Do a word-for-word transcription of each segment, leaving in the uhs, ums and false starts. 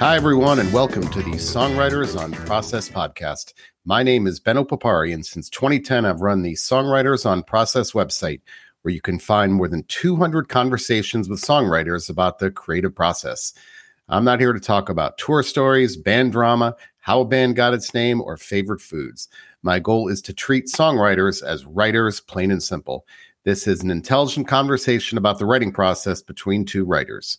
Hi, everyone, and welcome to the Songwriters on Process podcast. My name is Benno Papari, and since twenty ten, I've run the Songwriters on Process website, where you can find more than two hundred conversations with songwriters about the creative process. I'm not here to talk about tour stories, band drama, how a band got its name, or favorite foods. My goal is to treat songwriters as writers, plain and simple. This is an intelligent conversation about the writing process between two writers.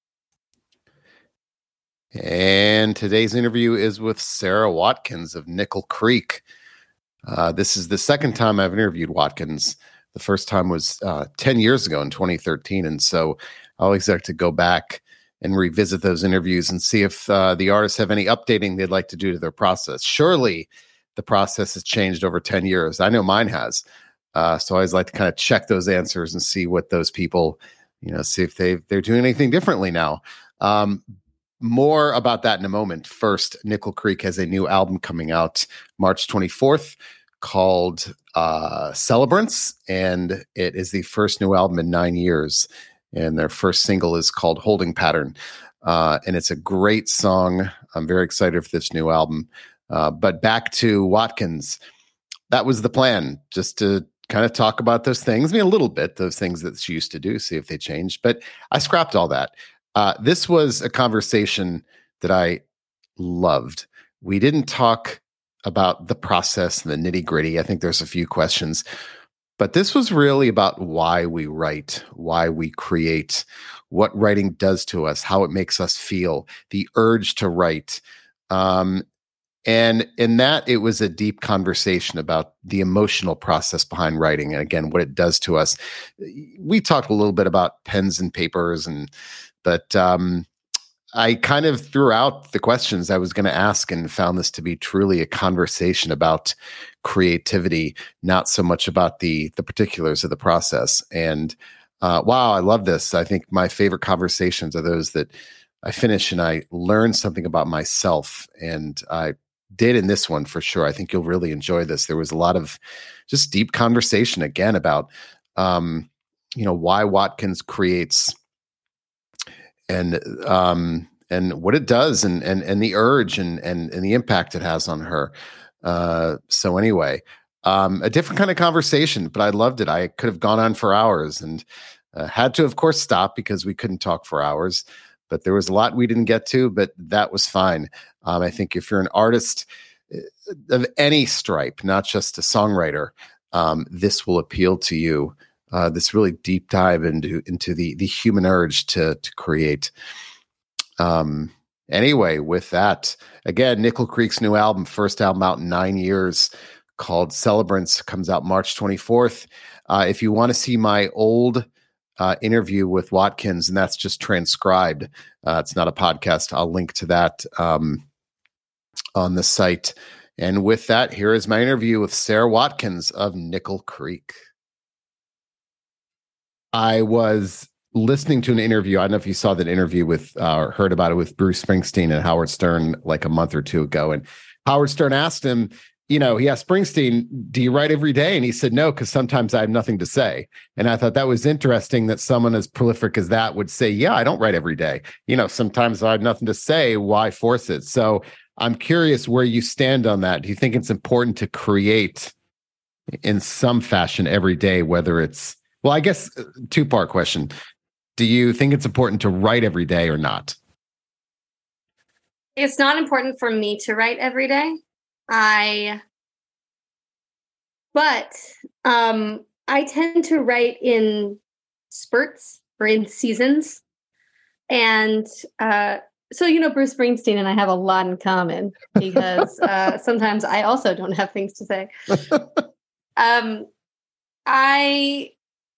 And today's interview is with Sarah Watkins of Nickel Creek. Uh, this is the second time I've interviewed Watkins. The first time was uh, ten years ago in twenty thirteen. And so I always like to go back and revisit those interviews and see if uh, the artists have any updating they'd like to do to their process. Surely the process has changed over ten years. I know mine has. Uh, so I always like to kind of check those answers and see what those people, you know, see if they they're doing anything differently now. Um, More about that in a moment. First, Nickel Creek has a new album coming out March twenty-fourth called uh, Celebrants, and it is the first new album in nine years. And their first single is called Holding Pattern, uh, and it's a great song. I'm very excited for this new album. Uh, but back to Watkins. That was the plan, just to kind of talk about those things. I mean, a little bit, those things that she used to do, see if they changed. But I scrapped all that. Uh, this was a conversation that I loved. We didn't talk about the process and the nitty gritty. I think there's a few questions, but this was really about why we write, why we create, what writing does to us, how it makes us feel, the urge to write. Um, and in that, it was a deep conversation about the emotional process behind writing. And again, what it does to us. We talked a little bit about pens and papers and But um, I kind of threw out the questions I was going to ask and found this to be truly a conversation about creativity, not so much about the the particulars of the process. And uh, wow, I love this. I think my favorite conversations are those that I finish and I learn something about myself. And I did in this one for sure. I think you'll really enjoy this. There was a lot of just deep conversation again about, um, you know, why Watkins creates and um, and what it does, and and and the urge, and and and the impact it has on her. Uh, so anyway, um, a different kind of conversation, but I loved it. I could have gone on for hours, and uh, had to, of course, stop because we couldn't talk for hours. But there was a lot we didn't get to, but that was fine. Um, I think if you're an artist of any stripe, not just a songwriter, um, this will appeal to you. Uh, this really deep dive into into the the human urge to to create. Um, anyway, with that, again, Nickel Creek's new album, first album out in nine years, called Celebrants, comes out March twenty-fourth. Uh, if you want to see my old uh, interview with Watkins, and that's just transcribed, uh, it's not a podcast. I'll link to that um, on the site. And with that, here is my interview with Sarah Watkins of Nickel Creek. I was listening to an interview. I don't know if you saw that interview with uh, or heard about it with Bruce Springsteen and Howard Stern like a month or two ago. And Howard Stern asked him, you know, he asked Springsteen, do you write every day? And he said, no, because sometimes I have nothing to say. And I thought that was interesting that someone as prolific as that would say, yeah, I don't write every day. You know, sometimes I have nothing to say. Why force it? So I'm curious where you stand on that. Do you think it's important to create in some fashion every day, whether it's Well, I guess two-part question. Do you think it's important to write every day or not? It's not important for me to write every day. I, but um, I tend to write in spurts or in seasons. And uh, so, you know, Bruce Springsteen and I have a lot in common because uh, sometimes I also don't have things to say. um, I...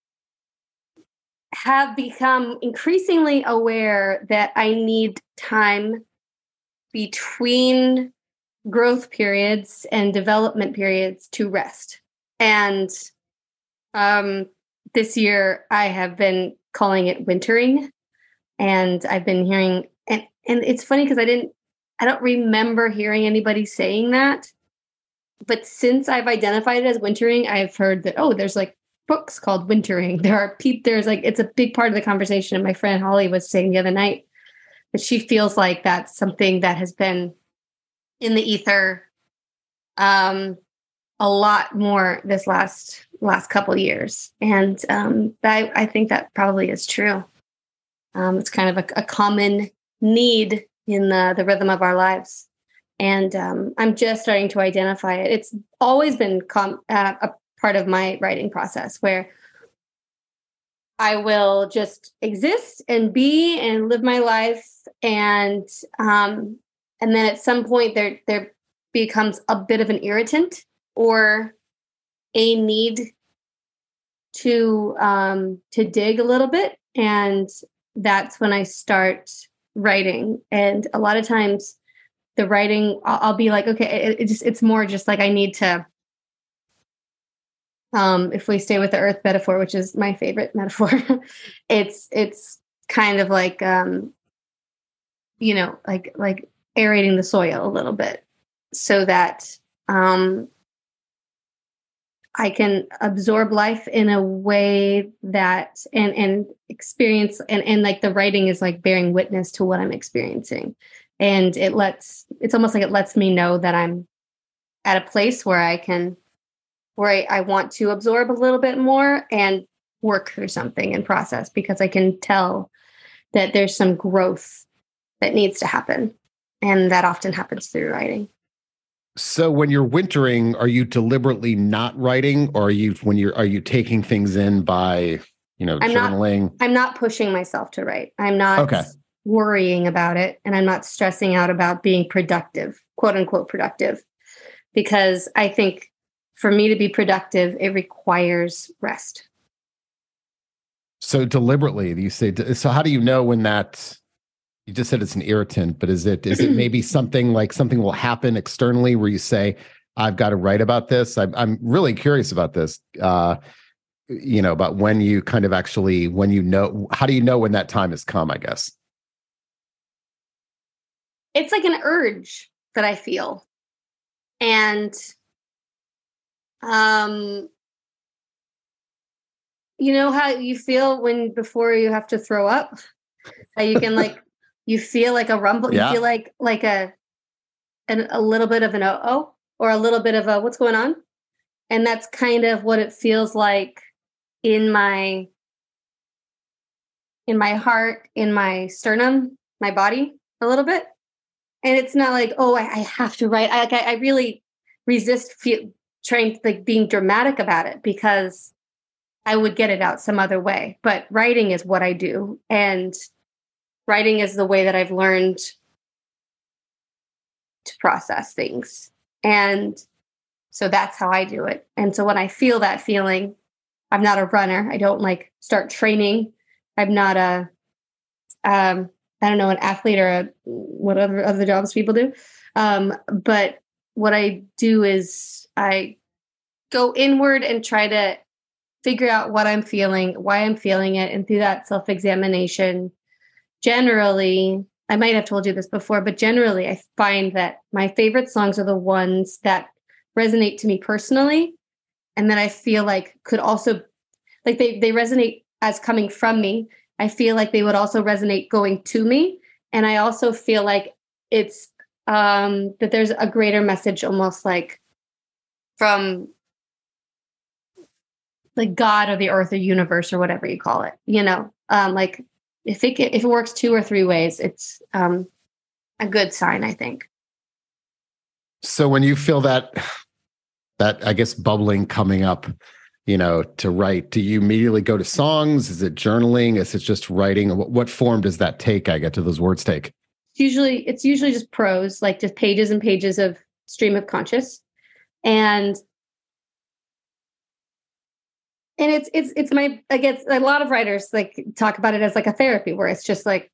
have become increasingly aware that I need time between growth periods and development periods to rest. And um, this year I have been calling it wintering, and I've been hearing, and, and it's funny because I didn't, I don't remember hearing anybody saying that, but since I've identified it as wintering, I've heard that, oh, there's like books called Wintering. There are people, there's like, it's a big part of the conversation. And my friend Holly was saying the other night but she feels like that's something that has been in the ether um, a lot more this last last couple of years. And um, I, I think that probably is true. Um, it's kind of a, a common need in the, the rhythm of our lives. And um, I'm just starting to identify it. It's always been com- uh, a part of my writing process where I will just exist and be and live my life. And um, and then at some point there there becomes a bit of an irritant or a need to um, to dig a little bit. And that's when I start writing. And a lot of times the writing, I'll, I'll be like, okay, it, it just it's more just like I need to. Um, if we stay with the earth metaphor, which is my favorite metaphor, it's it's kind of like um, you know, like like aerating the soil a little bit so that um, I can absorb life in a way that and and experience and and like the writing is like bearing witness to what I'm experiencing, and it lets it's almost like it lets me know that I'm at a place where I can where I, I want to absorb a little bit more and work through something and process because I can tell that there's some growth that needs to happen. And that often happens through writing. So when you're wintering, are you deliberately not writing, or are you when you're are you taking things in by, you know, I'm journaling? Not, I'm not pushing myself to write. I'm not okay. worrying about it, and I'm not stressing out about being productive, quote unquote productive, because I think for me to be productive, it requires rest. So deliberately, you say, so how do you know when that, you just said it's an irritant, but is it, is it maybe something like something will happen externally where you say, I've got to write about this? I'm, I'm really curious about this, uh, you know, about when you kind of actually, when you know, how do you know when that time has come, I guess? It's like an urge that I feel. And Um, you know how you feel when before you have to throw up? How you can like you feel like a rumble, Yeah. you feel like like a an, a little bit of an oh or a little bit of a what's going on? And that's kind of what it feels like in my in my heart, in my sternum, my body a little bit. And it's not like, oh, I, I have to write. I, I, I really resist feel, trying like being dramatic about it because I would get it out some other way. But writing is what I do. And writing is the way that I've learned to process things. And so that's how I do it. And so when I feel that feeling, I'm not a runner. I don't like start training. I'm not a, um, I don't know, an athlete or a, whatever other jobs people do. Um, but what I do is I go inward and try to figure out what I'm feeling, why I'm feeling it. And through that self-examination, generally, I might have told you this before, but generally I find that my favorite songs are the ones that resonate to me personally. And that I feel like could also, like they, they resonate as coming from me. I feel like they would also resonate going to me. And I also feel like it's, um, that there's a greater message almost like from like God or the earth or universe or whatever you call it, you know, um, like if it, if it works two or three ways, it's um, a good sign, I think. So when you feel that, that I guess bubbling coming up, you know, to write, do you immediately go to songs? Is it journaling? Is it just writing? What, what form does that take? I get to those words take. Usually it's usually just prose, like just pages and pages of stream of conscious. And And it's it's it's my I guess a lot of writers like talk about it as like a therapy where it's just like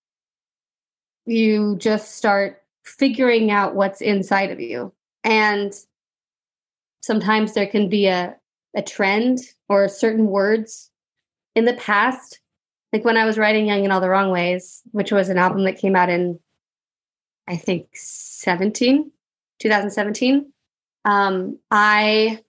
you just start figuring out what's inside of you. And sometimes there can be a a trend or certain words in the past. Like when I was writing Young in All the Wrong Ways, which was an album that came out in I think seventeen, twenty seventeen. Um, I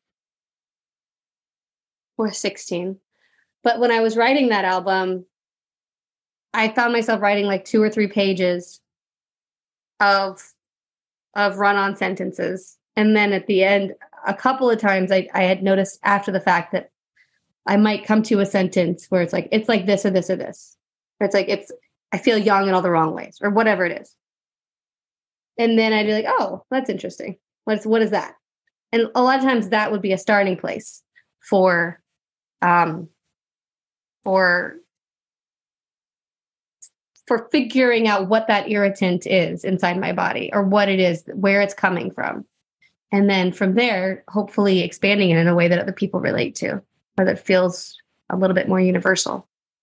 or sixteen. But when I was writing that album, I found myself writing like two or three pages of of run-on sentences. And then at the end, a couple of times I, I had noticed after the fact that I might come to a sentence where it's like, it's like this or this or this. Or it's like, it's, I feel young in all the wrong ways or whatever it is. And then I'd be like, oh, that's interesting. What's, what is that? And a lot of times that would be a starting place for, um, for, for figuring out what that irritant is inside my body or what it is, where it's coming from. And then from there, hopefully expanding it in a way that other people relate to, or that feels a little bit more universal.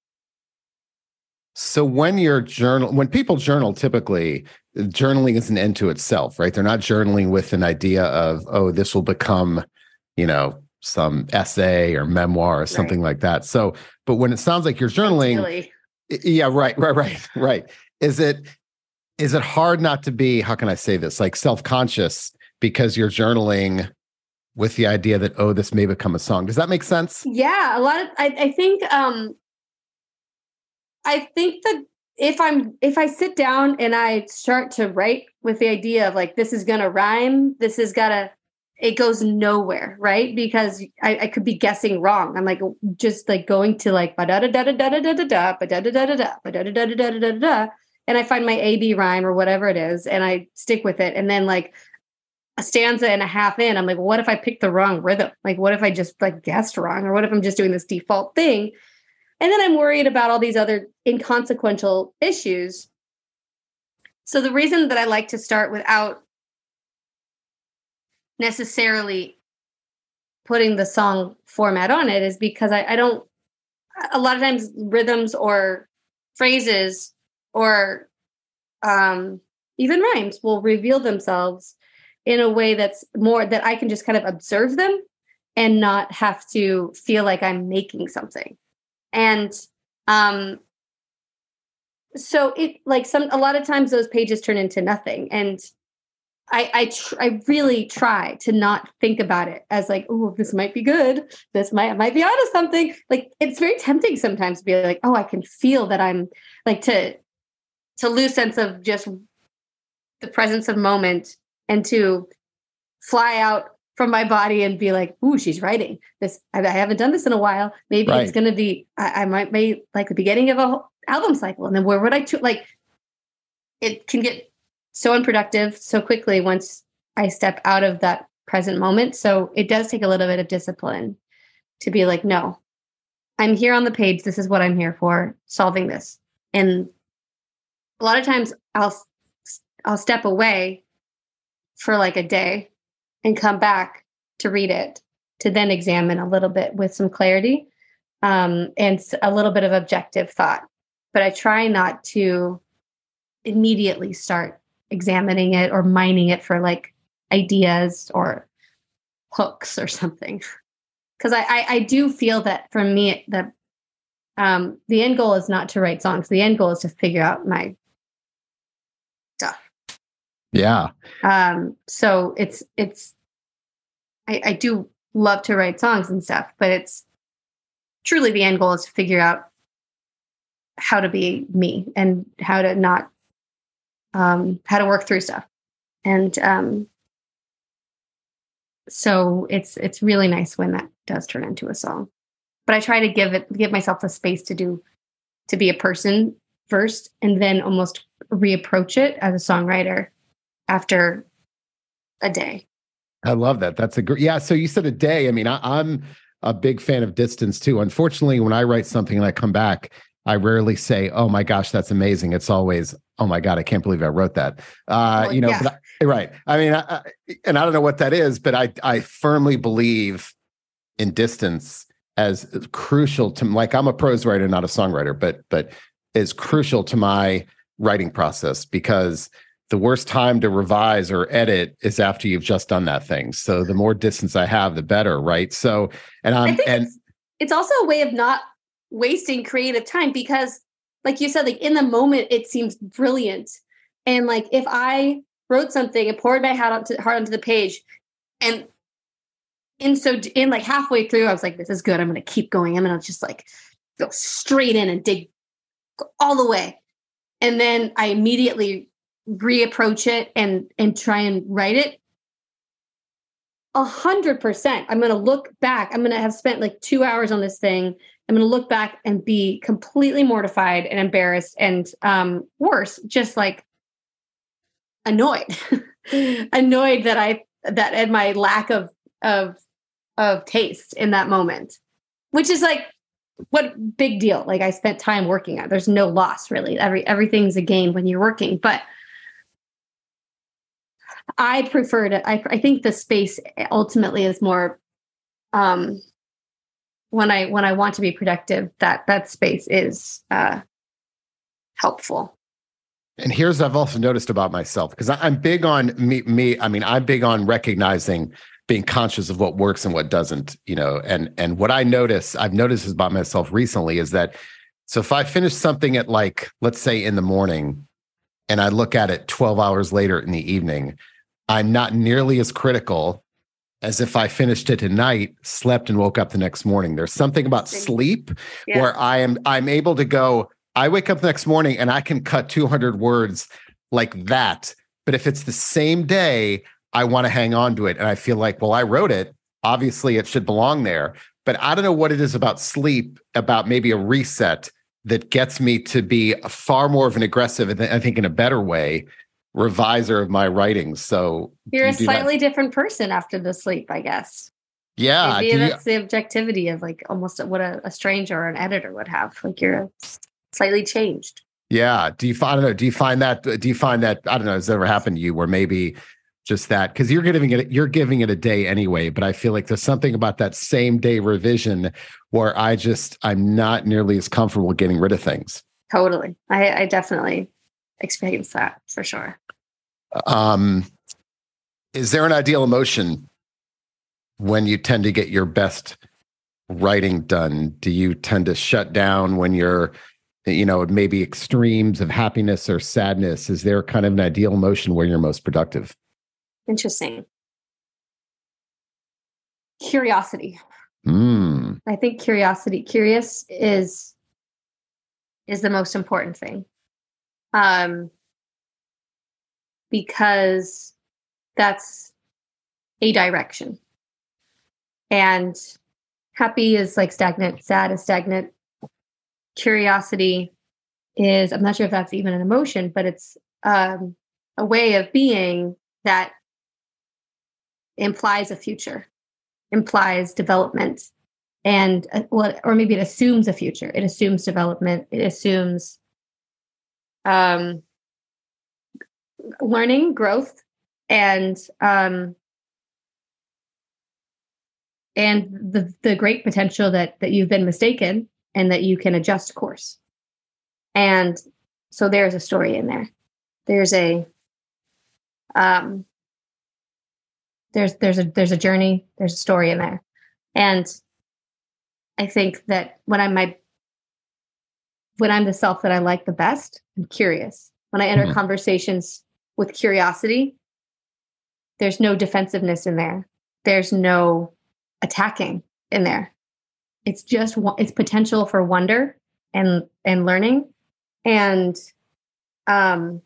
So when you're journal, when people journal, typically journaling is an end to itself, right? They're not journaling with an idea of, oh, this will become, you know, some essay or memoir or something right. like that. So, but when it sounds like you're journaling, Ideally. yeah, right, right, right, right. Is it, is it hard not to be, how can I say this, like self-conscious because you're journaling with the idea that, oh, this may become a song? Does that make sense? Yeah, a lot of, I, I think, um, I think that if I'm, if I sit down and I start to write with the idea of like, this is going to rhyme, this is gotta, it goes nowhere, right? Because I, I could be guessing wrong. I'm like, just like going to like, ba da da da da da da da da, ba da da da da da, ba da da da da da da da, and I find my A B rhyme or whatever it is, and I stick with it. And then like a stanza and a half in, I'm like, what if I picked the wrong rhythm? Like, what if I just like guessed wrong? Or what if I'm just doing this default thing? And then I'm worried about all these other inconsequential issues. So the reason that I like to start without necessarily putting the song format on it is because I, I don't, a lot of times rhythms or phrases or um, even rhymes will reveal themselves in a way that's more that I can just kind of observe them and not have to feel like I'm making something. And um, so it like some, a lot of times those pages turn into nothing. And I, I, tr- I really try to not think about it as like, oh, this might be good. This might, might be onto something. Like, it's very tempting sometimes to be like, oh, I can feel that I'm like to, to lose sense of just the presence of moment and to fly out from my body and be like, ooh, she's writing this. I, I haven't done this in a while. Maybe right. It's going to be, I, I might be like the beginning of a album cycle. And then where would I, cho- like, it can get so unproductive so quickly once I step out of that present moment. So it does take a little bit of discipline to be like, no, I'm here on the page. This is what I'm here for, solving this. And a lot of times I'll, I'll step away for like a day and come back to read it, to then examine a little bit with some clarity um, and a little bit of objective thought. But I try not to immediately start examining it or mining it for like ideas or hooks or something. Because I, I, I do feel that for me, that um, the end goal is not to write songs. The end goal is to figure out my stuff. Yeah. Um, so it's, it's, I, I do love to write songs and stuff, but it's truly the end goal is to figure out how to be me and how to not, um, how to work through stuff. And, um, so it's, it's really nice when that does turn into a song, but I try to give it, give myself the space to do, to be a person first, and then almost reapproach it as a songwriter after a day. I love that. That's a great, yeah. So you said a day. I mean, I, I'm a big fan of distance too. Unfortunately, when I write something and I come back, I rarely say, oh my gosh, that's amazing. It's always, oh my God, I can't believe I wrote that. Uh, well, you know, yeah. but I, right. I mean, I, I, and I don't know what that is, but I, I firmly believe in distance as crucial to, like, I'm a prose writer, not a songwriter, but, but is crucial to my writing process, because the worst time to revise or edit is after you've just done that thing. So the more distance I have, the better. Right. So, and I'm, and it's, it's also a way of not wasting creative time, because like you said, like in the moment, it seems brilliant. And like, if I wrote something and poured my heart onto, heart onto the page, and in so in like halfway through, I was like, this is good. I'm going to keep going. I'm going to just like go straight in and dig go all the way. And then I immediately reapproach it and, and try and write it. A hundred percent. I'm going to look back. I'm going to have spent like two hours on this thing. I'm going to look back and be completely mortified and embarrassed and um, worse, just like annoyed, annoyed that I, that at my lack of, of, of taste in that moment, which is like, what big deal? Like I spent time working on it. There's no loss really. Every, everything's a gain when you're working, but I prefer to, I, I think the space ultimately is more, um, when I, when I want to be productive, that, that space is, uh, helpful. And here's, I've also noticed about myself, because I'm big on me, me. I mean, I'm big on recognizing, being conscious of what works and what doesn't, you know, and, and what I notice, I've noticed about myself recently is that, so if I finish something at like, let's say in the morning, and I look at it twelve hours later in the evening, I'm not nearly as critical as if I finished it at night, slept and woke up the next morning. There's something about sleep yeah. where I am, I'm able to go, I wake up the next morning and I can cut two hundred words like that. But if it's the same day, I want to hang on to it. And I feel like, well, I wrote it. Obviously, it should belong there. But I don't know what it is about sleep, about maybe a reset that gets me to be far more of an aggressive, and I think in a better way, reviser of my writings. So you're you a slightly that? different person after the sleep, I guess. Yeah. Maybe that's you, the objectivity of like almost what a, a stranger or an editor would have. Like you're slightly changed. Yeah. Do you find, I don't know, do you find that, do you find that, I don't know, has it ever happened to you where maybe just that, because you're giving it, you're giving it a day anyway, but I feel like there's something about that same day revision where I just, I'm not nearly as comfortable getting rid of things. Totally. I, I definitely experience that for sure. Um, is there an ideal emotion when you tend to get your best writing done? Do you tend to shut down when you're, you know, maybe extremes of happiness or sadness? Is there kind of an ideal emotion where you're most productive? Interesting. Curiosity. Mm. I think curiosity, curious is, is the most important thing. Um, because that's a direction. And happy is like stagnant, sad is stagnant. Curiosity is, I'm not sure if that's even an emotion, but it's um, a way of being that implies a future, implies development, and uh, what, or maybe it assumes a future. It assumes development. It assumes um, learning, growth, and um, and the the great potential that that you've been mistaken and that you can adjust course. And so there's a story in there. There's a um, there's there's a there's a journey. There's a story in there, and I think that when I'm my when I'm the self that I like the best, I'm curious. When I enter mm-hmm. conversations with curiosity, there's no defensiveness in there. There's no attacking in there. It's just it's potential for wonder and and learning and um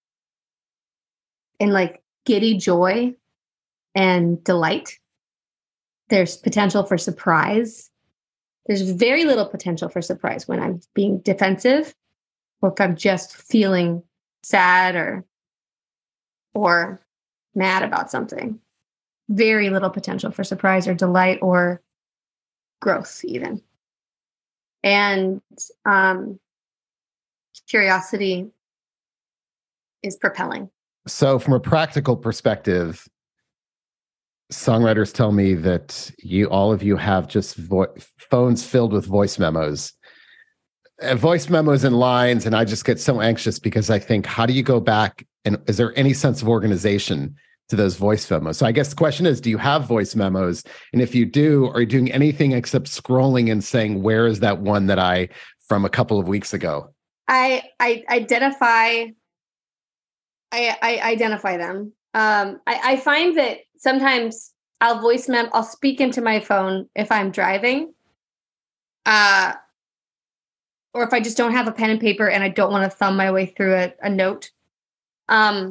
and like giddy joy and delight. There's potential for surprise. There's very little potential for surprise when I'm being defensive or if I'm just feeling sad or or mad about something. Very little potential for surprise or delight or growth even. And um, curiosity is propelling. So from a practical perspective, songwriters tell me that you, all of you have just vo- phones filled with voice memos, uh, voice memos and lines. And I just get so anxious because I think, how do you go back? And is there any sense of organization to those voice memos? So I guess the question is, do you have voice memos? And if you do, are you doing anything except scrolling and saying, where is that one that I, from a couple of weeks ago? I, I identify, I, I identify them. Um, I, I find that sometimes I'll voice mem, I'll speak into my phone if I'm driving. Uh, or if I just don't have a pen and paper and I don't want to thumb my way through a, a note. Um,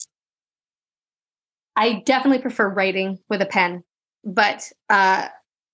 I definitely prefer writing with a pen, but uh,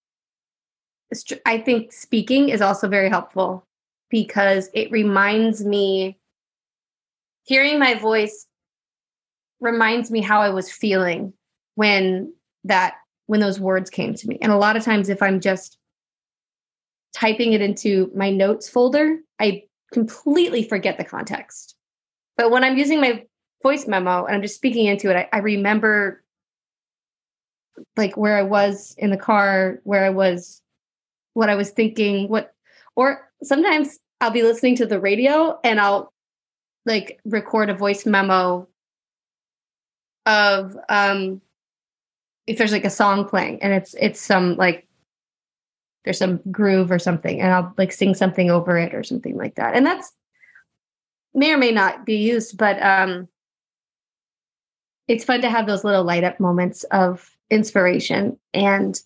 I think speaking is also very helpful because it reminds me, hearing my voice reminds me how I was feeling when that, when those words came to me. And a lot of times if I'm just typing it into my notes folder, I completely forget the context. But when I'm using my voice memo and I'm just speaking into it, I, I remember like where I was in the car, where I was, what I was thinking, what, or sometimes I'll be listening to the radio and I'll like record a voice memo of, um, if there's like a song playing and it's, it's some like, there's some groove or something and I'll like sing something over it or something like that. And that's may or may not be used, but, um, it's fun to have those little light up moments of inspiration. And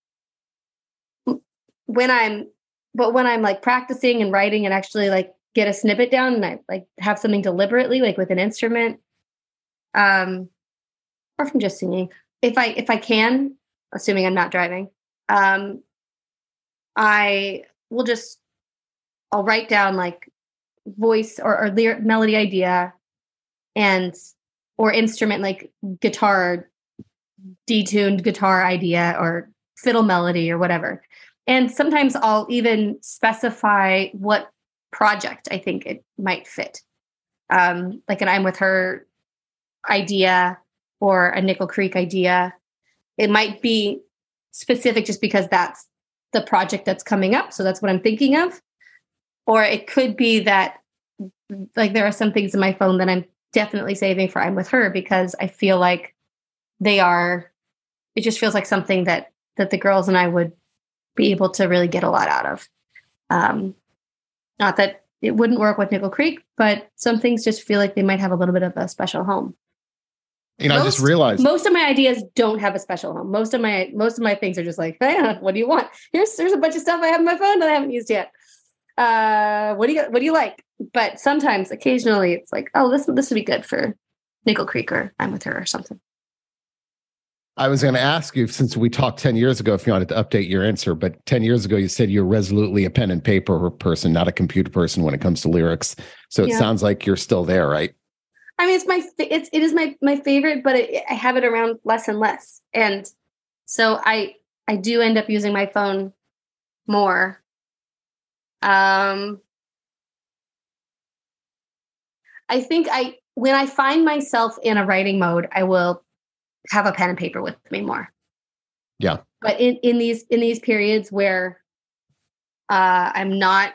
when I'm, but when I'm like practicing and writing and actually like get a snippet down and I like have something deliberately, like with an instrument, um, or from just singing, if I, if I can, assuming I'm not driving, um, I will just, I'll write down like voice or, or lyric melody idea and, or instrument, like guitar, detuned guitar idea or fiddle melody or whatever. And sometimes I'll even specify what project I think it might fit. Um, like an I'm With Her idea or a Nickel Creek idea. It might be specific just because that's the project that's coming up. So that's what I'm thinking of. Or it could be that like there are some things in my phone that I'm definitely saving for I'm With Her because I feel like they are, it just feels like something that, that the girls and I would be able to really get a lot out of. Um, not that it wouldn't work with Nickel Creek, but some things just feel like they might have a little bit of a special home. You know, most, I just realized most of my ideas don't have a special home. Most of my, most of my things are just like, hey, what do you want? Here's, there's a bunch of stuff I have on my phone that I haven't used yet. Uh, what do you, what do you like? But sometimes, occasionally it's like, oh, this, this would be good for Nickel Creek or I'm With Her or something. I was going to ask you, since we talked ten years ago, if you wanted to update your answer, but ten years ago, you said you're resolutely a pen and paper person, not a computer person when it comes to lyrics. So it Yeah. sounds like you're still there, right? I mean, it's my, it's, it is my, my favorite, but it, I have it around less and less. And so I, I do end up using my phone more. Um, I think I, when I find myself in a writing mode, I will have a pen and paper with me more. Yeah. But in, in these, in these periods where, uh, I'm not,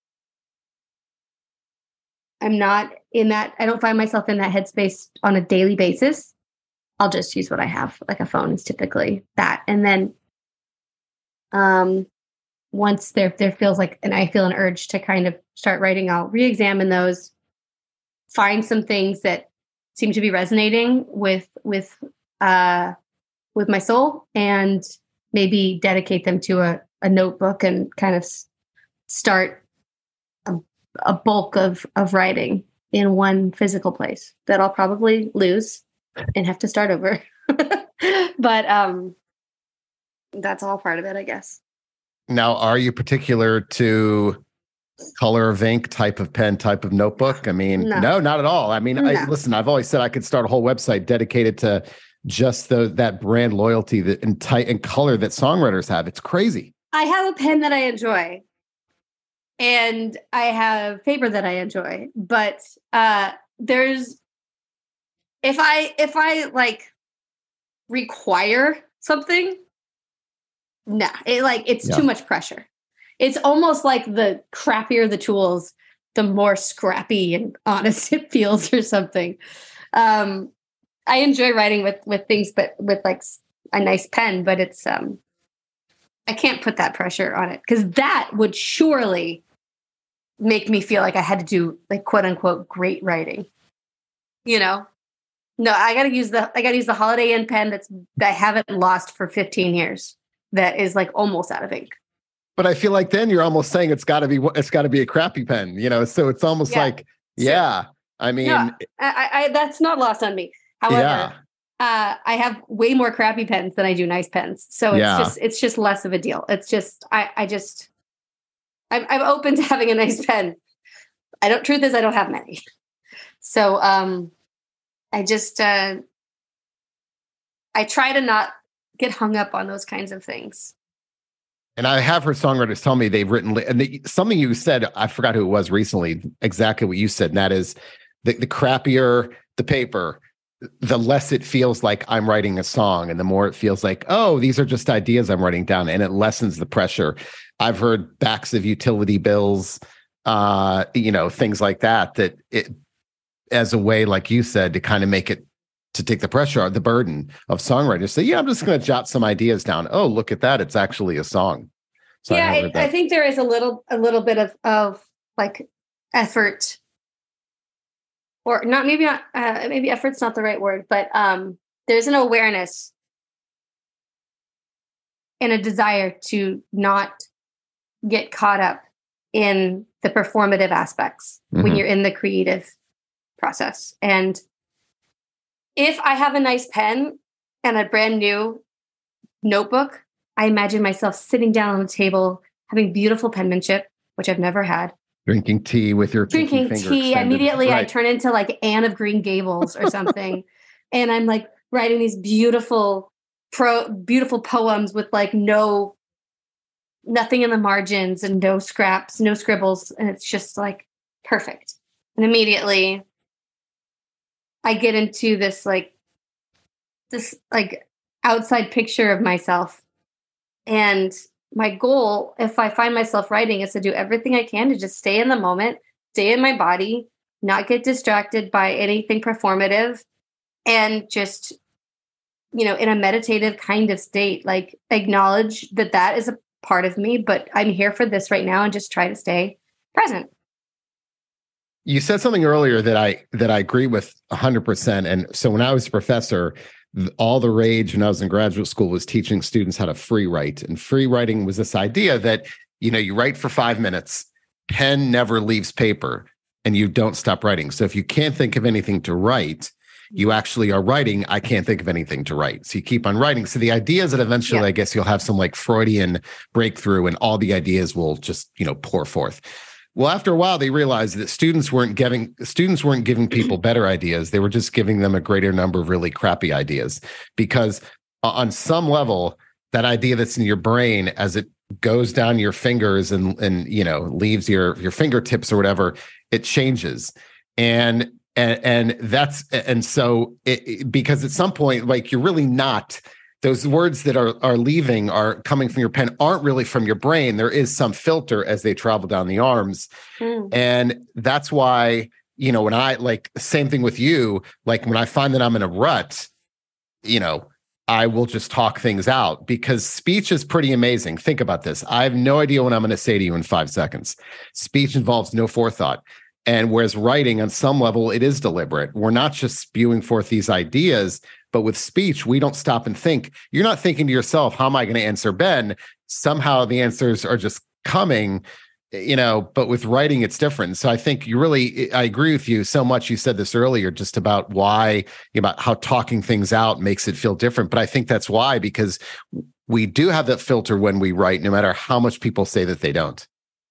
I'm not in that, I don't find myself in that headspace on a daily basis. I'll just use what I have. Like a phone is typically that. And then, um, once there, there feels like, and I feel an urge to kind of start writing, I'll re-examine those, find some things that seem to be resonating with, with, uh, with my soul and maybe dedicate them to a, a notebook and kind of s- start a, a bulk of, of writing in one physical place that I'll probably lose and have to start over. But, um, that's all part of it, I guess. Now, are you particular to color of ink, type of pen, type of notebook? I mean, No, no, not at all. I mean, no. I, listen, I've always said I could start a whole website dedicated to just the, that brand loyalty that and type and color that songwriters have. It's crazy. I have a pen that I enjoy and I have paper that I enjoy, but uh, there's, if I, if I like require something, nah, it like, it's Yeah. too much pressure. It's almost like the crappier the tools, the more scrappy and honest it feels or something. Um, I enjoy writing with, with things, but with like a nice pen, but it's, um, I can't put that pressure on it because that would surely make me feel like I had to do like quote unquote great writing, you know? No, I got to use the, I got to use the Holiday Inn pen that's, that I haven't lost for fifteen years. That is like almost out of ink. but I feel like then you're almost saying it's got to be it's got to be a crappy pen, you know. So it's almost yeah, like, yeah. I mean, no, I, I, that's not lost on me. However, yeah. uh, I have way more crappy pens than I do nice pens, so it's yeah. just it's just less of a deal. It's just I I just I'm I'm open to having a nice pen. I don't. Truth is, I don't have many. So um, I just uh, I try to not get hung up on those kinds of things. And I have heard songwriters tell me they've written, and they, something you said, I forgot who it was recently, exactly what you said. And that is the, the crappier the paper, the less it feels like I'm writing a song. And the more it feels like, oh, these are just ideas I'm writing down. And it lessens the pressure. I've heard backs of utility bills, uh, you know, things like that, that it, as a way, like you said, to kind of make it, to take the pressure off, the burden of songwriters. Say, yeah, I'm just going to jot some ideas down. Oh, look at that. It's actually a song. So yeah, I, I, I think there is a little, a little bit of, of like effort, or not, maybe not, uh, maybe effort's not the right word, but um, there's an awareness and a desire to not get caught up in the performative aspects mm-hmm. when you're in the creative process. And if I have a nice pen and a brand new notebook, I imagine myself sitting down on the table, having beautiful penmanship, which I've never had. Drinking tea with your drinking tea. Extended. Immediately, right. I turn into like Anne of Green Gables or something, and I'm like writing these beautiful, pro, beautiful poems with like no, nothing in the margins and no scraps, no scribbles, and it's just like perfect. And immediately, I get into this like this like outside picture of myself. And my goal, if I find myself writing, is to do everything I can to just stay in the moment, stay in my body, not get distracted by anything performative, and just, you know, in a meditative kind of state, like acknowledge that that is a part of me, but I'm here for this right now, and just try to stay present. You said something earlier that I that I agree with one hundred percent. And so when I was a professor, all the rage when I was in graduate school was teaching students how to free write. And free writing was this idea that, you know, you write for five minutes, pen never leaves paper, and you don't stop writing. So if you can't think of anything to write, you actually are writing, I can't think of anything to write. So you keep on writing. So the idea is that eventually, yeah. I guess you'll have some like Freudian breakthrough and all the ideas will just, you know, pour forth. Well, after a while, they realized that students weren't giving students weren't giving people better ideas. They were just giving them a greater number of really crappy ideas, because on some level, that idea that's in your brain, as it goes down your fingers and and you know leaves your your fingertips or whatever, it changes. And and and that's and so it, because at some point, like, you're really not. Those words that are are leaving are coming from your pen aren't really from your brain. There is some filter as they travel down the arms. Mm. And that's why, you know, when I like same thing with you, like when I find that I'm in a rut, you know, I will just talk things out, because speech is pretty amazing. Think about this. I have no idea what I'm going to say to you in five seconds. Speech involves no forethought. And whereas writing, on some level, it is deliberate. We're not just spewing forth these ideas, but with speech, we don't stop and think. You're not thinking to yourself, how am I going to answer Ben? Somehow the answers are just coming, you know, but with writing, it's different. So I think you really, I agree with you so much. You said this earlier, just about why, about how talking things out makes it feel different. But I think that's why, because we do have that filter when we write, no matter how much people say that they don't.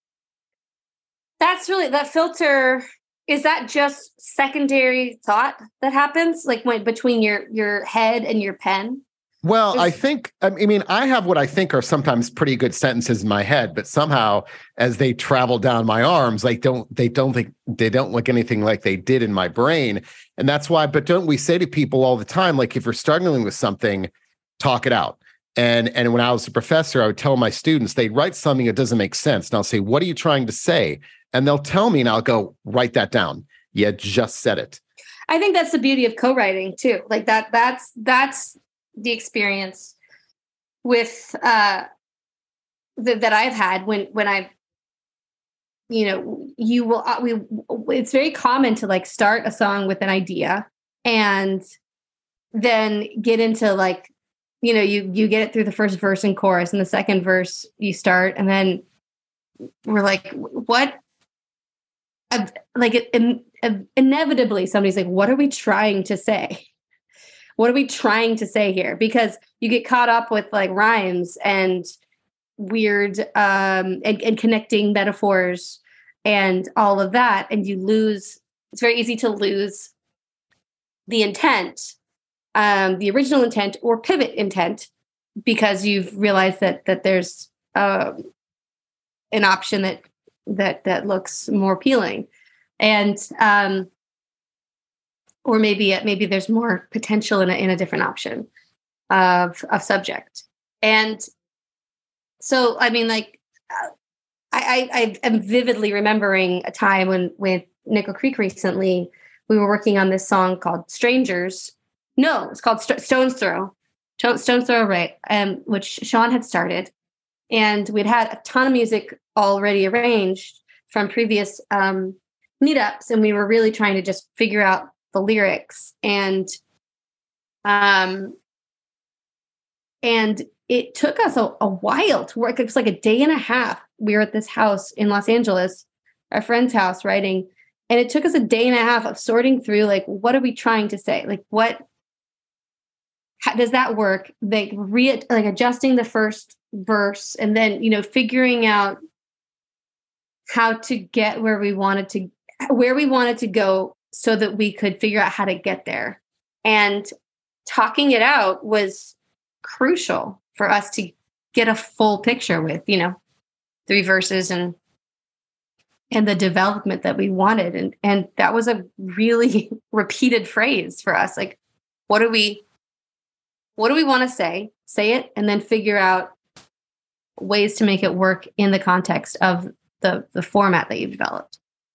That's really, that filter, is that just secondary thought that happens, like when between your your head and your pen? Well, There's... I think, I mean, I have what I think are sometimes pretty good sentences in my head, but somehow as they travel down my arms, like don't, they don't think, they don't look anything like they did in my brain. And that's why, but don't we say to people all the time, like, if you're struggling with something, talk it out. And, and when I was a professor, I would tell my students, they'd write something that doesn't make sense. And I'll say, what are you trying to say? And they'll tell me, and I'll go, write that down. You just said it. I think that's the beauty of co-writing too. Like that, that's, that's the experience with, uh, the, that I've had when, when I've, you know, you will, uh, we, it's very common to like start a song with an idea and then get into like you know, you you get it through the first verse and chorus, and the second verse you start, and then we're like, what? Uh, like it, in, uh, inevitably, somebody's like, what are we trying to say? What are we trying to say here? Because you get caught up with like rhymes and weird um, and, and connecting metaphors and all of that, and you lose. It's very easy to lose the intent, um, the original intent or pivot intent, because you've realized that that there's um, an option that that that looks more appealing, and um, or maybe maybe there's more potential in a, in a different option of of subject. And so, I mean, like, I, I, I am vividly remembering a time when with Nickel Creek recently, we were working on this song called Strangers. No, it's called St- Stone's Throw. Stone's Throw, right, um, which Sean had started. And we'd had a ton of music already arranged from previous um, meetups, and we were really trying to just figure out the lyrics. And um, and it took us a, a while to work. It was like a day and a half. We were at this house in Los Angeles, our friend's house, writing. And it took us a day and a half of sorting through, like, what are we trying to say? Like, what, how does that work? Like, re, like adjusting the first verse, and then, you know, figuring out how to get where we wanted to, where we wanted to go so that we could figure out how to get there. And talking it out was crucial for us to get a full picture with, you know, three verses and and the development that we wanted. And and that was a really repeated phrase for us. Like, what do we what do we want to say? Say it, and then figure out ways to make it work in the context of the the format that you've developed.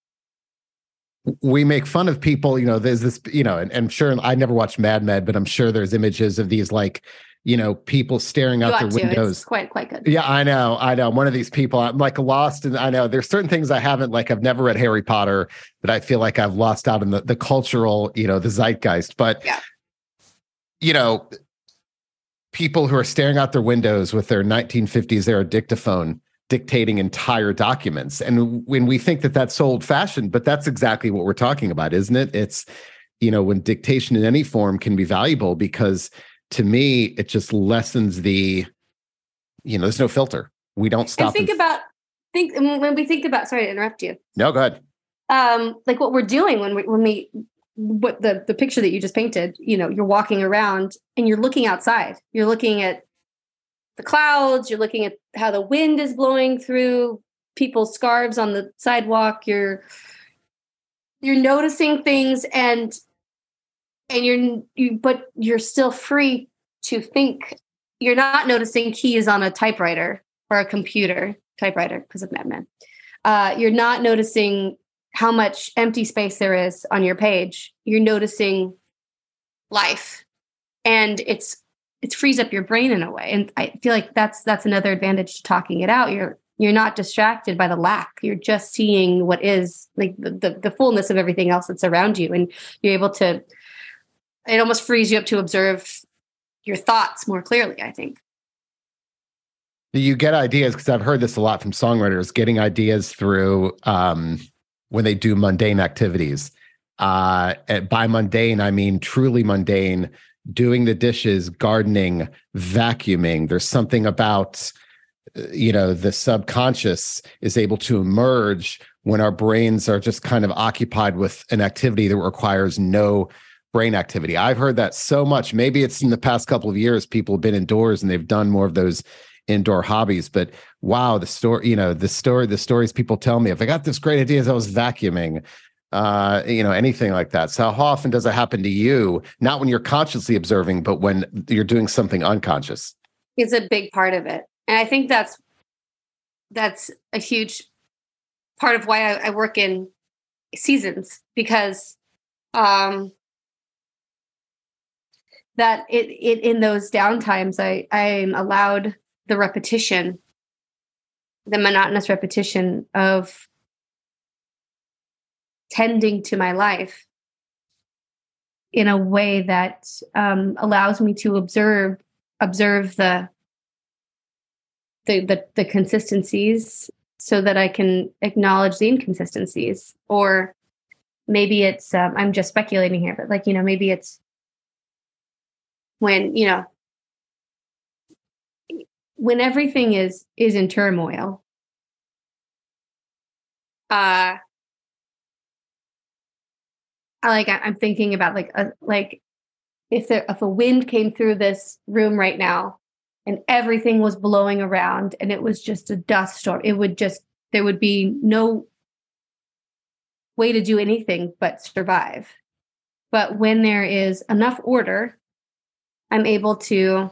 We make fun of people, you know, there's this, you know, and, and sure, I never watched Mad Men, but I'm sure there's images of these, like, you know, people staring out their windows. It's quite, quite good. Yeah, I know. I know. I'm one of these people. I'm like lost. And I know there's certain things I haven't, like, I've never read Harry Potter, that I feel like I've lost out in the, the cultural, you know, the zeitgeist. But, yeah. you know, people who are staring out their windows with their nineteen fifties era dictaphone dictating entire documents. And when we think that that's so old fashioned, but that's exactly what we're talking about, isn't it? It's, you know, when dictation in any form can be valuable, because to me, it just lessens the, you know, there's no filter. We don't stop. And think and about, think when we think about, sorry to interrupt you. No, go ahead. Um, like what we're doing when we, when we, what the, the picture that you just painted, you know, you're walking around and you're looking outside, you're looking at the clouds, you're looking at how the wind is blowing through people's scarves on the sidewalk. You're, you're noticing things, and, and you're, you, but you're still free to think. You're not noticing keys on a typewriter or a computer typewriter because of Mad Men. Uh, you're not noticing how much empty space there is on your page. You're noticing life, and it's, it frees up your brain in a way. And I feel like that's, that's another advantage to talking it out. You're, you're not distracted by the lack. You're just seeing what is, like, the, the, the fullness of everything else that's around you. And you're able to, it almost frees you up to observe your thoughts more clearly, I think. You get ideas, because I've heard this a lot from songwriters, getting ideas through um, when they do mundane activities. Uh, by mundane, I mean truly mundane, doing the dishes, gardening, vacuuming. There's something about, you know, the subconscious is able to emerge when our brains are just kind of occupied with an activity that requires no brain activity. I've heard that so much. Maybe it's in the past couple of years, people have been indoors and they've done more of those indoor hobbies. But wow, the story, you know, the story, the stories people tell me, if I got this great idea as I was vacuuming, uh, you know, anything like that. So how often does it happen to you? Not when you're consciously observing, but when you're doing something unconscious. It's a big part of it. And I think that's, that's a huge part of why I, I work in seasons, because, um, that it, it in those downtimes, I, I'm allowed the repetition, the monotonous repetition of tending to my life in a way that um, allows me to observe observe the, the the the consistencies so that I can acknowledge the inconsistencies. Or maybe it's um, I'm just speculating here, but like, you know, maybe it's when, you know, when everything is is in turmoil. Uh, I like I'm thinking about like a, like if there if a wind came through this room right now and everything was blowing around and it was just a dust storm, it would just there would be no way to do anything but survive. But when there is enough order, I'm able to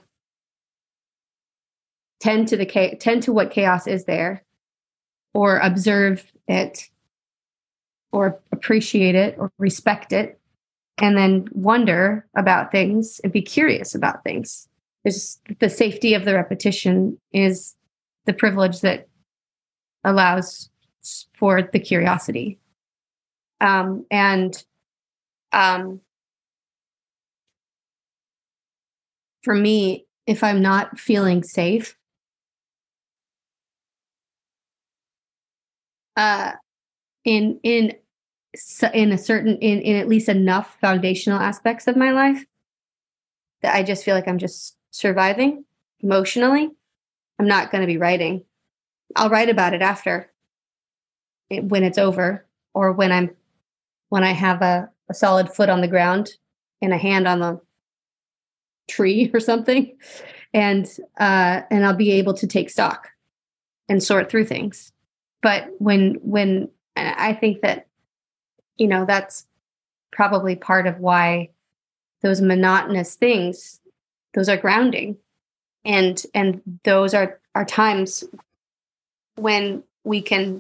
tend to the tend to what chaos is there, or observe it, or appreciate it, or respect it, and then wonder about things and be curious about things. There's the safety of the repetition is the privilege that allows for the curiosity. Um, and um, for me, if I'm not feeling safe, uh, in in in a certain in, in at least enough foundational aspects of my life that I just feel like I'm just surviving emotionally, I'm not going to be writing. I'll write about it after it, when it's over, or when I'm when I have a, a solid foot on the ground and a hand on the tree or something, and uh, and I'll be able to take stock and sort through things. But when when I think that, you know, that's probably part of why those monotonous things, those are grounding, and and those are are times when we can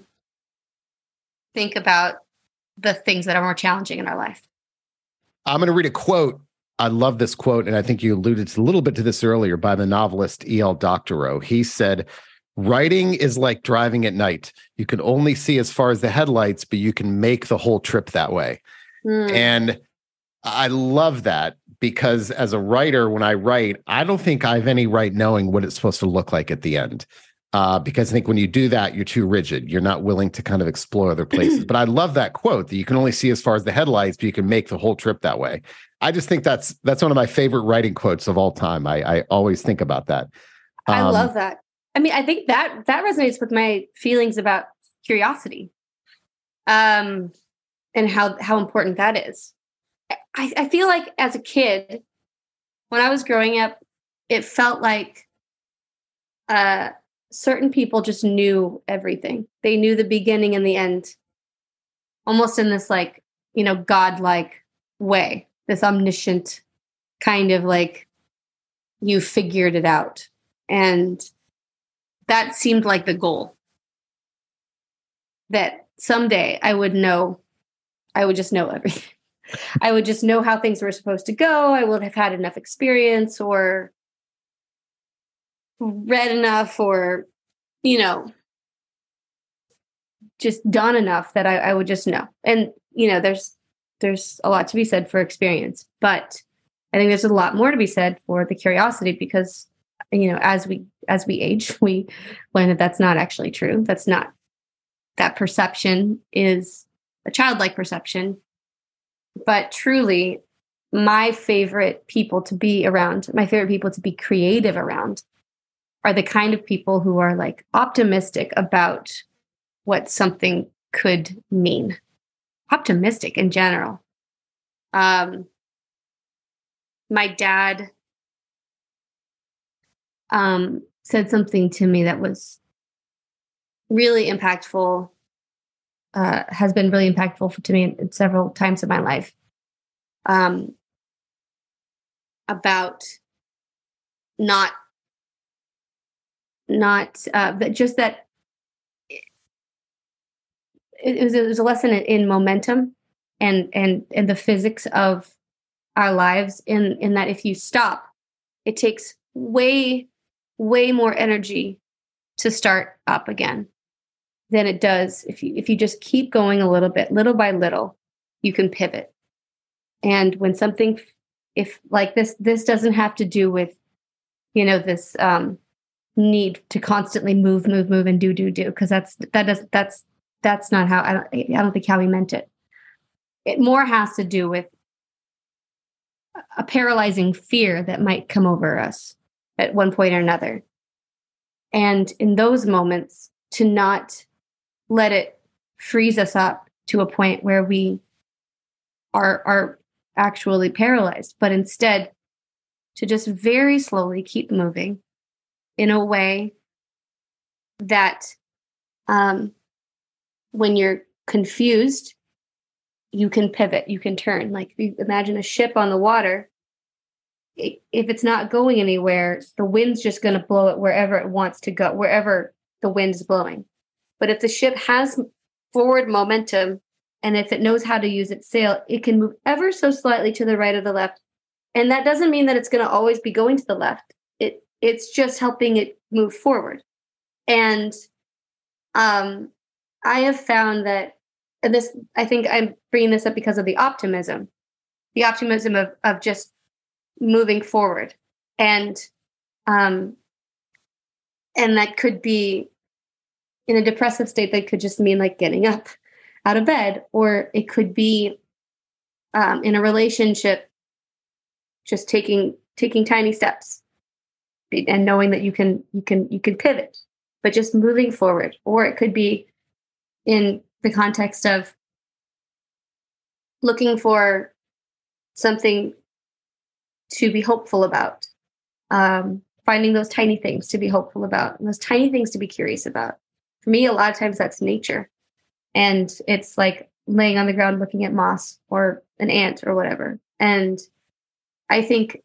think about the things that are more challenging in our life. I'm going to read a quote. I love this quote, and I think you alluded to a little bit to this earlier, by the novelist E L Doctorow. He said, "Writing is like driving at night. You can only see as far as the headlights, but you can make the whole trip that way." Mm. And I love that, because as a writer, when I write, I don't think I have any right knowing what it's supposed to look like at the end. Uh, because I think when you do that, you're too rigid. You're not willing to kind of explore other places. But I love that quote, that you can only see as far as the headlights, but you can make the whole trip that way. I just think that's that's one of my favorite writing quotes of all time. I, I always think about that. Um, I love that. I mean, I think that that resonates with my feelings about curiosity, um, and how how important that is. I, I feel like as a kid, when I was growing up, it felt like uh, certain people just knew everything. They knew the beginning and the end, almost in this like, you know, godlike way, this omniscient kind of like, you figured it out. And that seemed like the goal, that someday I would know, I would just know everything. I would just know how things were supposed to go. I would have had enough experience or read enough, or, you know, just done enough that I, I would just know. And, you know, there's, there's a lot to be said for experience, but I think there's a lot more to be said for the curiosity, because, you know, as we, as we age, we learn that that's not actually true. That's not, that perception is a childlike perception. But truly, my favorite people to be around, my favorite people to be creative around, are the kind of people who are like optimistic about what something could mean. Optimistic in general. Um, my dad um, said something to me that was really impactful. Uh, has been really impactful to me at several times in my life, um, about not, not uh, that just that it, it, was, it was a lesson in, in momentum and and and the physics of our lives. In in that if you stop, it takes way way more energy to start up again than it does if you if you just keep going a little bit, little by little, you can pivot. And when something, if like this, this doesn't have to do with you know, this um, need to constantly move, move, move, and do, do, do, because that's that does that's that's not how I don't I don't think how he meant it. It more has to do with a paralyzing fear that might come over us at one point or another, and in those moments, to not let it freeze us up to a point where we are are actually paralyzed, but instead to just very slowly keep moving in a way that um, when you're confused, you can pivot, you can turn. Like if you imagine a ship on the water, it, if it's not going anywhere, the wind's just going to blow it wherever it wants to go, wherever the wind's blowing. But if the ship has forward momentum, and if it knows how to use its sail, it can move ever so slightly to the right or the left. And that doesn't mean that it's going to always be going to the left. It it's just helping it move forward. And um, I have found that, and this, I think I'm bringing this up because of the optimism, the optimism of of just moving forward, and um, and that could be in a depressive state. That could just mean like getting up out of bed, or it could be um, in a relationship, just taking taking tiny steps and knowing that you can you can you can pivot, but just moving forward. Or it could be in the context of looking for something to be hopeful about, um, finding those tiny things to be hopeful about, and those tiny things to be curious about. For me, a lot of times that's nature. And it's like laying on the ground looking at moss or an ant or whatever. And I think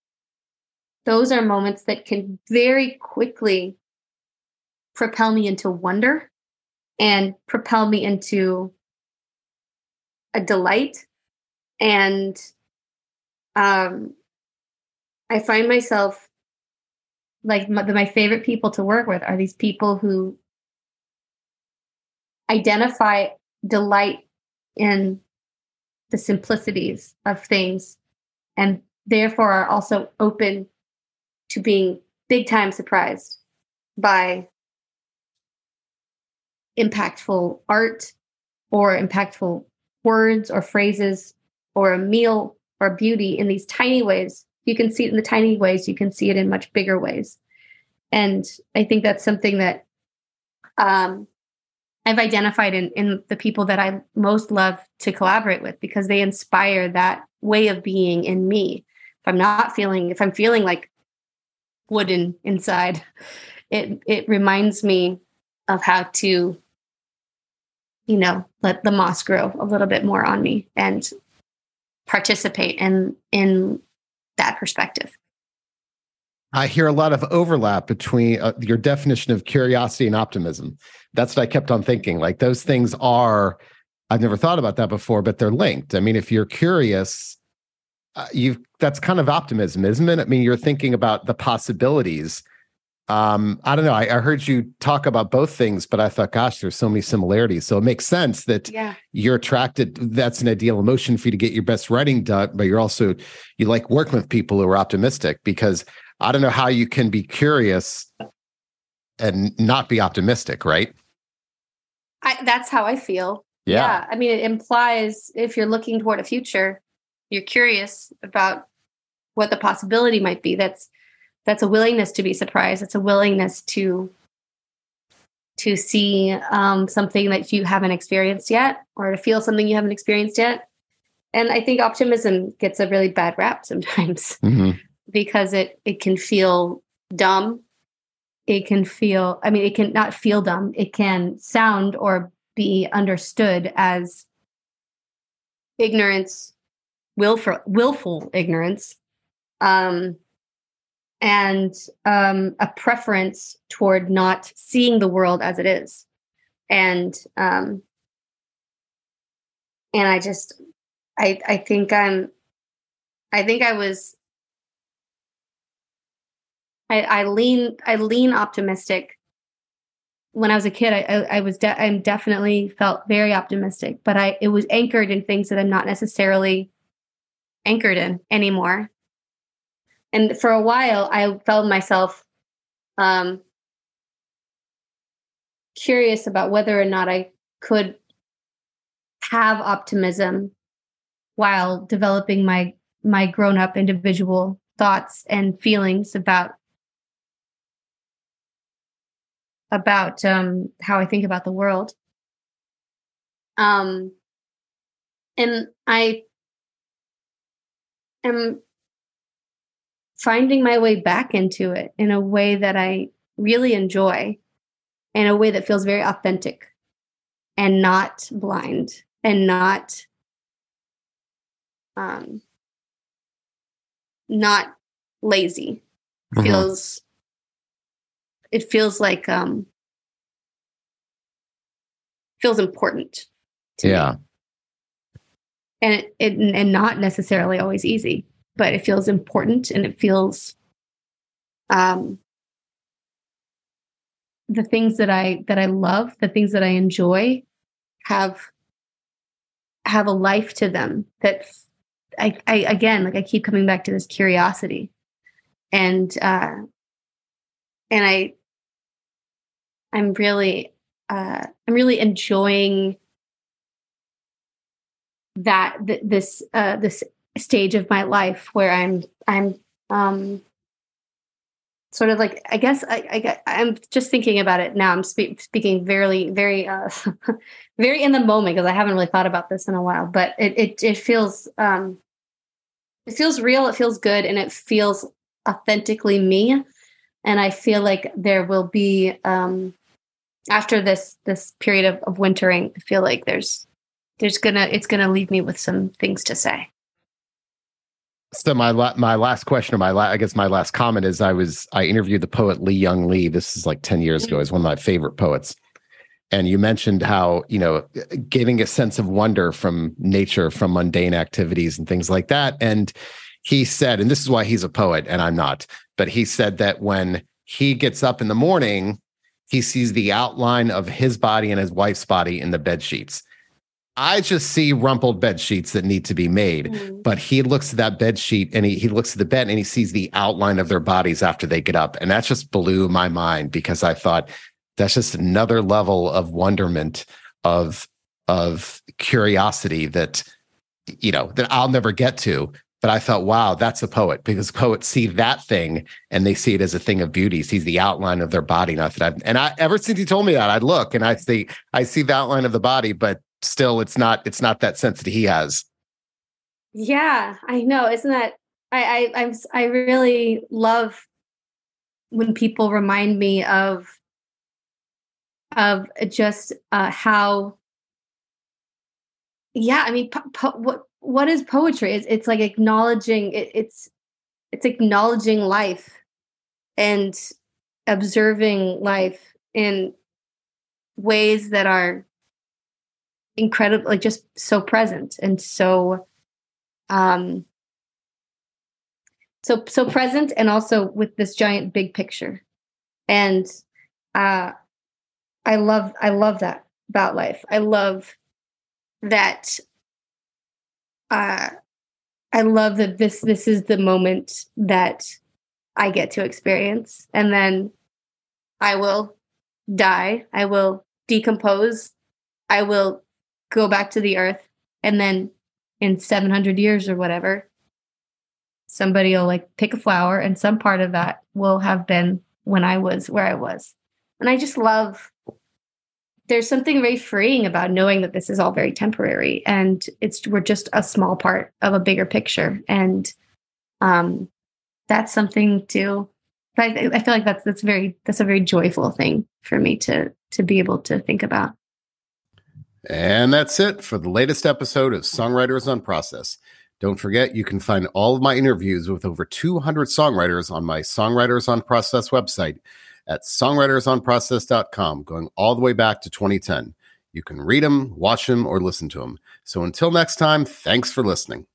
those are moments that can very quickly propel me into wonder and propel me into a delight. And um, I find myself like my, my favorite people to work with are these people who identify delight in the simplicities of things, and therefore are also open to being big time surprised by impactful art or impactful words or phrases or a meal or beauty in these tiny ways. You can see it in the tiny ways. You can see it in much bigger ways. And I think that's something that um, I've identified in, in the people that I most love to collaborate with, because they inspire that way of being in me. If I'm not feeling, if I'm feeling like wooden inside, it it reminds me of how to, you know, let the moss grow a little bit more on me and participate in in that perspective. I hear a lot of overlap between uh, your definition of curiosity and optimism. That's what I kept on thinking. Like those things are, I've never thought about that before, but they're linked. I mean, if you're curious, uh, you that's kind of optimism, isn't it? I mean, you're thinking about the possibilities. Um, I don't know. I, I heard you talk about both things, but I thought, gosh, there's so many similarities. So it makes sense that yeah. you're attracted. That's an ideal emotion for you to get your best writing done, but you're also, you like working with people who are optimistic, because I don't know how you can be curious and not be optimistic, right? I, that's how I feel. Yeah. yeah. I mean, it implies if you're looking toward a future, you're curious about what the possibility might be. That's that's a willingness to be surprised. It's a willingness to to see um, something that you haven't experienced yet, or to feel something you haven't experienced yet. And I think optimism gets a really bad rap sometimes. Mm-hmm. Because it it can feel dumb. It can feel, I mean, it can not feel dumb. It can sound or be understood as ignorance, willful, willful ignorance, um, and um, a preference toward not seeing the world as it is. And um, and I just, I I think I'm, I think I was. I, I lean I lean optimistic. When I was a kid, I, I, I was de- I'm definitely felt very optimistic, but I it was anchored in things that I'm not necessarily anchored in anymore. and for a while, I felt myself um, curious about whether or not I could have optimism while developing my my grown-up individual thoughts and feelings about about um, how I think about the world. Um, and I am finding my way back into it in a way that I really enjoy, in a way that feels very authentic and not blind and not um, not lazy. Mm-hmm. Feels it feels like um, feels important to yeah. me. And it, it and not necessarily always easy, but it feels important, and it feels um, the things that I that I love, the things that I enjoy, have have a life to them. That I, I again, like I keep coming back to this curiosity, and uh, and I I'm really uh, I'm really enjoying that th- this uh, this stage of my life where I'm I'm um, sort of like I guess I, I I'm just thinking about it now. I'm spe- speaking very very uh, very in the moment, because I haven't really thought about this in a while. But it it it feels um, it feels real. It feels good, and it feels authentically me. And I feel like there will be um, after this this period of, of wintering. I feel like there's There's gonna it's gonna leave me with some things to say. So my la- my last question, or my la- I guess my last comment is I was I interviewed the poet Lee Young Lee. This is like ten years mm-hmm. ago. He's one of my favorite poets. And you mentioned how, you know, getting a sense of wonder from nature, from mundane activities and things like that. And he said, and this is why he's a poet and I'm not, but he said that when he gets up in the morning, he sees the outline of his body and his wife's body in the bed sheets. I just see rumpled bed sheets that need to be made, mm. but he looks at that bed sheet and he, he looks at the bed and he sees the outline of their bodies after they get up. And that just blew my mind, because I thought that's just another level of wonderment, of, of curiosity that, you know, that I'll never get to. But I thought, wow, that's a poet, because poets see that thing and they see it as a thing of beauty, sees the outline of their body. Not that I've, and I, ever since he told me that, I'd look and I see, I see the outline of the body, but still it's not, it's not that sense that he has. Yeah, I know. Isn't that, I, I, I'm, I really love when people remind me of, of just uh, how, yeah, I mean, po- po- what, what is poetry? It's, it's like acknowledging it, it's, it's acknowledging life and observing life in ways that are incredible, like just so present and so, um, so, so present, and also with this giant big picture. And, uh, I love, I love that about life. I love that, uh, I love that this, this is the moment that I get to experience. And then I will die. I will decompose. I will go back to the earth. And then in seven hundred years or whatever, somebody will like pick a flower, and some part of that will have been when I was where I was. And I just love, there's something very freeing about knowing that this is all very temporary, and it's, we're just a small part of a bigger picture. And um, that's something to, I, I feel like that's, that's very, that's a very joyful thing for me to, to be able to think about. And that's it for the latest episode of Songwriters on Process. Don't forget, you can find all of my interviews with over two hundred songwriters on my Songwriters on Process website at songwriters on process dot com, going all the way back to twenty ten. You can read them, watch them, or listen to them. So until next time, thanks for listening.